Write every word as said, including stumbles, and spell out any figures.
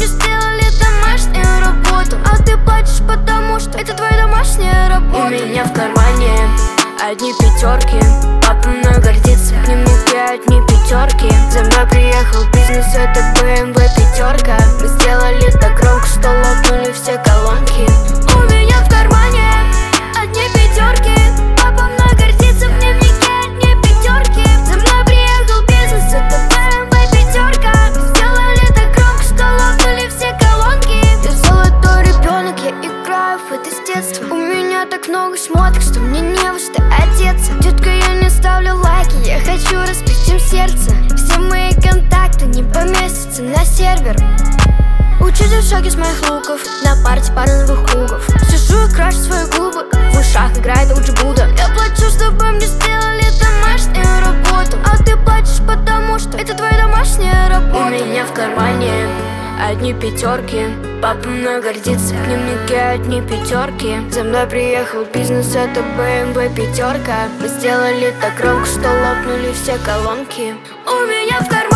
мне сделали домашнюю работу, а ты плачешь потому, что это твоя домашняя работа. У меня в кармане одни пятерки, папа мной гордится, в дневнике одни пятерки. За мной приехал бизнес, это бэ эм вэ пятерка. Мы сделали так громко, что лопнули все колонки. У меня в кармане одни пятерки, папа мной гордится, в дневнике одни пятерки. За мной приехал бизнес, это бэ эм вэ пятерка. Мы сделали так громко, что лопнули все колонки. Я золотой ребенок, я играю в это с детства. У меня так много шмоток, что мне не во что одеться. Детка, я не ставлю лайки, я хочу разбить им сердце. Все мои контакты не поместятся на сервер. Учитель в шоке с моих луков, на парте пара новых кругов. Сижу и крашу свои губы, в ушах играет Уджи Буда. Я плачу, чтобы мне сделали домашнюю работу, а ты плачешь потому, что это твоя домашняя работа. У меня в кармане одни пятерки, папа мной гордится, в дневнике одни пятерки. За мной приехал бизнес, это бэ эм вэ пятерка. Мы сделали так громко, что лопнули все колонки. У меня в кармане